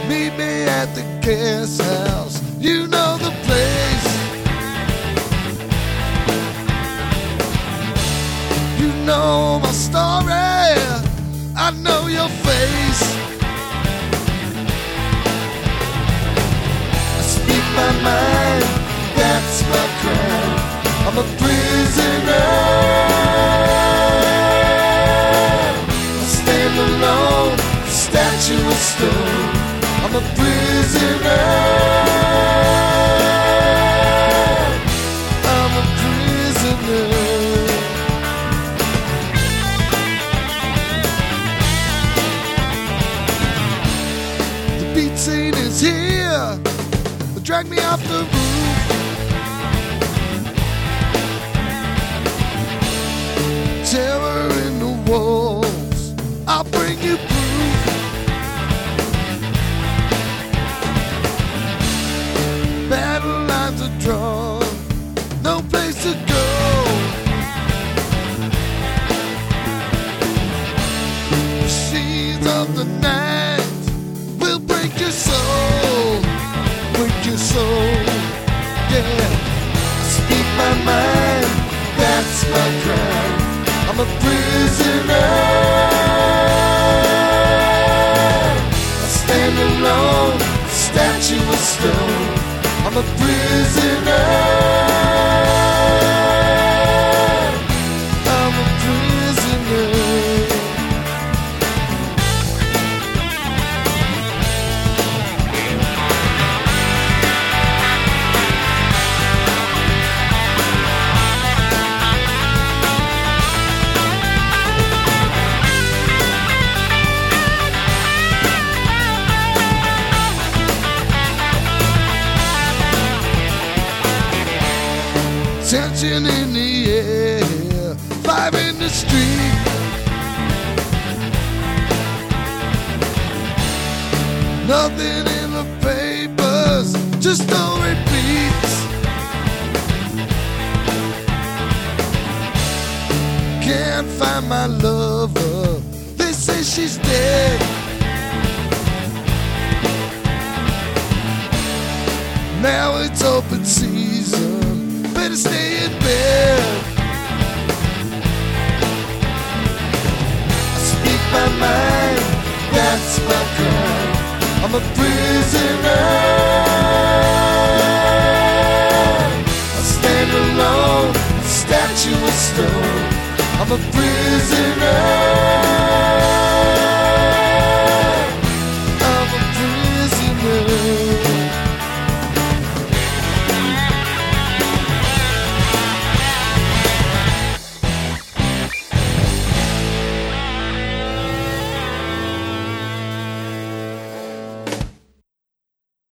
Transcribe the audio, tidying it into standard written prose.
Meet me at the guest house. You know the place. You know my story. I know your face. I speak my mind. That's my crime. I'm a prisoner. I stand alone, statue of stone. I'm a prisoner. I'm a prisoner. The beat scene is here. Drag me off the roof. Terror in the walls. I'll bring you proof. Battle lines are drawn, no place to go. Machines of the night will break your soul, break your soul. Yeah, speak my mind, that's my crime. I'm a prisoner. I stand alone, statue of stone. I'm a prisoner. I'm a prisoner. Tension in the air, fire in the street. Nothing in the papers, just no repeats. Can't find my lover, they say she's dead. Now it's open season, better stay in bed. I speak my mind, that's my crime. I'm a prisoner. I stand alone, statue of stone. I'm a prisoner.